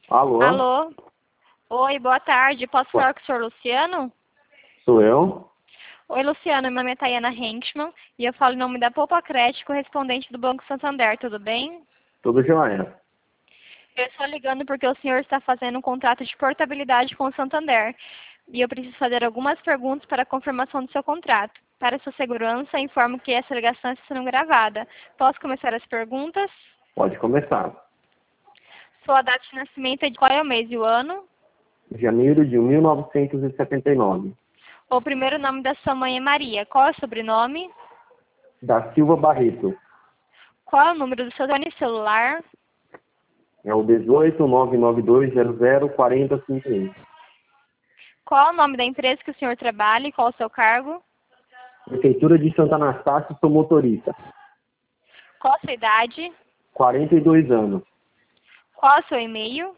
Alô? Alô? Oi, boa tarde. Posso Ué, falar com o senhor Luciano? sou eu? Oi, Luciano. Meu nome é Tayana Henchman e eu falo em nome da Poupa Crédito, correspondente do Banco Santander. Tudo bem? Tudo jóia. Eu estou ligando porque o senhor está fazendo um contrato de portabilidade com o Santander e eu preciso fazer algumas perguntas para a confirmação do seu contrato. Para sua segurança, informo que essa ligação está sendo gravada. Posso começar as perguntas? Pode começar. Sua data de nascimento é de qual é o mês e o ano? Janeiro de 1979. O primeiro nome da sua mãe é Maria. Qual é o sobrenome? Da Silva Barreto. Qual é o número do seu telefone celular? É o 18-99200-4051. Qual é o nome da empresa que o senhor trabalha e qual é o seu cargo? Prefeitura de Santa Anastácia, sou motorista. Qual a sua idade? 42 anos. Qual é o seu e-mail?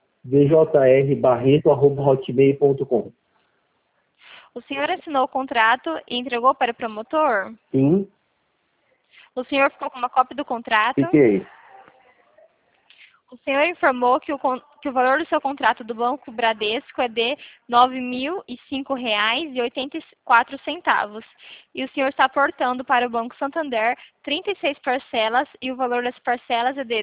vjrbarreto@hotmail.com. O senhor assinou o contrato e entregou para o promotor? Sim, O senhor ficou com uma cópia do contrato? fiquei. O senhor informou que o valor do seu contrato do Banco Bradesco é de R$ 9.005,84 e o senhor está aportando para o Banco Santander 36 parcelas e o valor das parcelas é de R$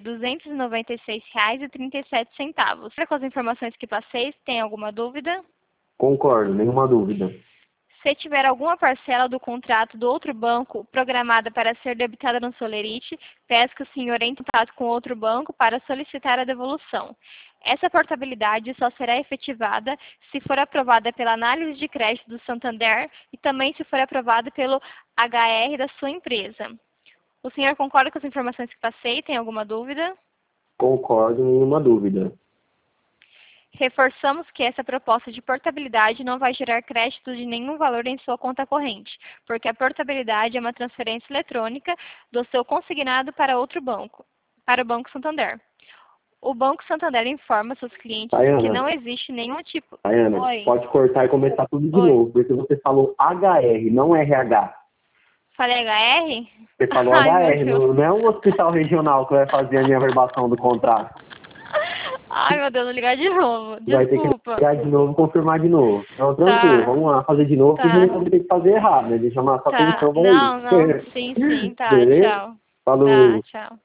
296,37. Com as informações que passei, tem alguma dúvida? Concordo, nenhuma dúvida. Se tiver alguma parcela do contrato do outro banco programada para ser debitada no Solerite, peço que o senhor entre em contato com outro banco para solicitar a devolução. Essa portabilidade só será efetivada se for aprovada pela análise de crédito do Santander e também se for aprovada pelo HR da sua empresa. O senhor concorda com as informações que passei? Tem alguma dúvida? Concordo, nenhuma dúvida. Reforçamos que essa proposta de portabilidade não vai gerar crédito de nenhum valor em sua conta corrente, porque a portabilidade é uma transferência eletrônica do seu consignado para outro banco, para o Banco Santander. O Banco Santander informa seus clientes que Tayana, não existe nenhum tipo... Tayana, Oi, pode cortar e começar tudo de oi. novo, porque você falou HR, não RH. Falei HR? Você falou Ai, meu HR, Deus. não é um hospital regional que vai fazer a minha verbação do contrato. Ai, meu Deus, vou ligar de novo. Vai ter que Desculpa. ligar de novo e confirmar de novo. Então, tranquilo, Tá, vamos lá fazer de novo, porque a tá, gente vai ter que fazer errado, né? De chamar sua tá. atenção para Não, isso. não, sim, sim, tá, Beleza? tchau. Tá, Falou. tchau.